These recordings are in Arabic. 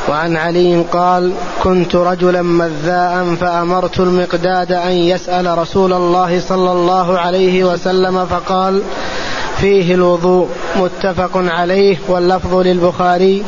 وعن علي قال: كنت رجلا مذاء فأمرت المقداد أن يسأل رسول الله صلى الله عليه وسلم فقال: فيه الوضوء. متفق عليه، واللفظ للبخاري.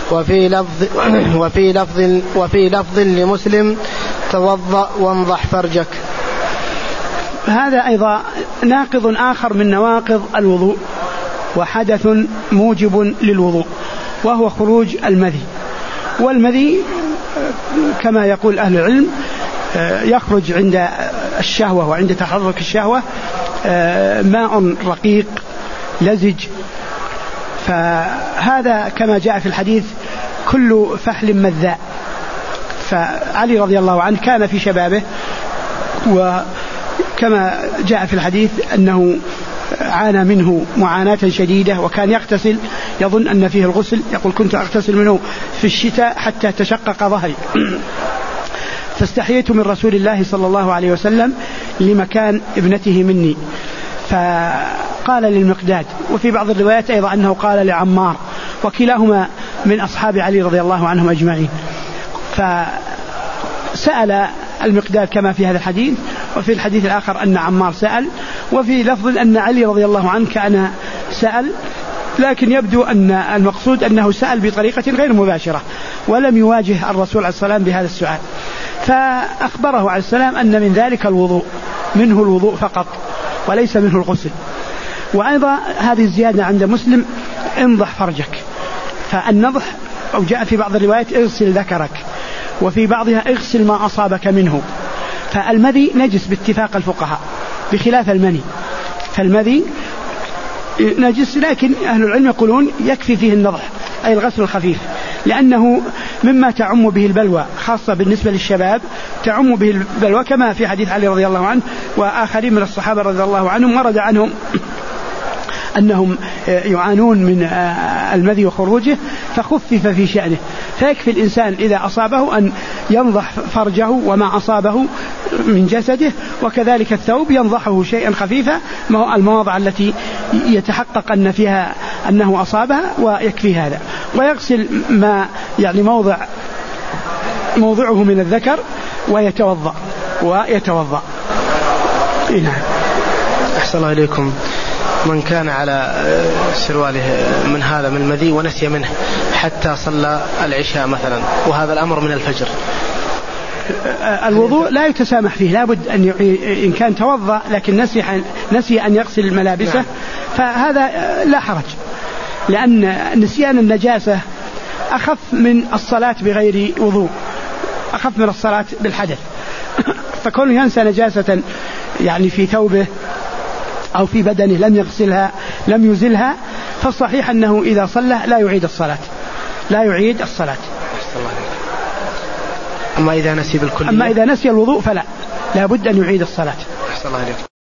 وفي لفظ لمسلم: توضأ وانضح فرجك. هذا أيضا ناقض آخر من نواقض الوضوء وحدث موجب للوضوء، وهو خروج المذي. والمذي كما يقول أهل العلم يخرج عند الشهوة وعند تحرك الشهوة ماء رقيق لزج، فهذا كما جاء في الحديث: كل فحل مذاء. فعلي رضي الله عنه كان في شبابه، وكما جاء في الحديث أنه عانى منه معاناة شديدة، وكان يغتسل يظن أن فيه الغسل، يقول: كنت أغتسل منه في الشتاء حتى تشقق ظهري. فاستحييت من رسول الله صلى الله عليه وسلم لمكان ابنته مني، فقال للمقداد. وفي بعض الروايات أيضا أنه قال لعمار، وكلاهما من أصحاب علي رضي الله عنهم أجمعين. فسأل المقداد كما في هذا الحديث، وفي الحديث الآخر أن عمار سأل، وفي لفظ أن علي رضي الله عنه كان سأل، لكن يبدو أن المقصود أنه سأل بطريقة غير مباشرة ولم يواجه الرسول عليه السلام بهذا السؤال. فأخبره عليه السلام أن من ذلك الوضوء، منه الوضوء فقط وليس منه الغسل. وأيضا هذه الزيادة عند مسلم: انضح فرجك. فالنضح أو جاء في بعض الروايات: اغسل ذكرك، وفي بعضها: اغسل ما أصابك منه. فالمذي نجس باتفاق الفقهاء بخلاف المني، فالمذي نجس، لكن أهل العلم يقولون يكفي فيه النضح أي الغسل الخفيف، لأنه مما تعم به البلوى، خاصة بالنسبة للشباب تعم به البلوى، كما في حديث علي رضي الله عنه وآخرين من الصحابة رضي الله عنهم ورد عنهم أنهم يعانون من المذي وخروجه، فخفف في شأنه. فيكفي الإنسان إذا أصابه أن ينضح فرجه وما أصابه من جسده، وكذلك الثوب ينضحه شيئا خفيفا، المواضع التي يتحقق أن فيها أنه أصابها، ويكفي هذا. ويغسل ما يعني موضعه من الذكر ويتوضأ. نعم. أحسن الله إليكم. من كان على سرواله من هذا من المذي ونسي منه حتى صلى العشاء مثلا، وهذا الأمر من الفجر، الوضوء لا يتسامح فيه، لابد أن إن كان توضأ لكن نسي أن يغسل ملابسه، نعم. فهذا لا حرج، لأن نسيان النجاسة أخف من الصلاة بغير وضوء، أخف من الصلاة بالحدث. فكونه ينسى نجاسة يعني في ثوبه أو في بدنه لم يغسلها لم يزلها، فالصحيح أنه إذا صلى لا يعيد الصلاة. أما إذا نسي بالكلية، أما إذا نسي الوضوء فلا بد أن يعيد الصلاة.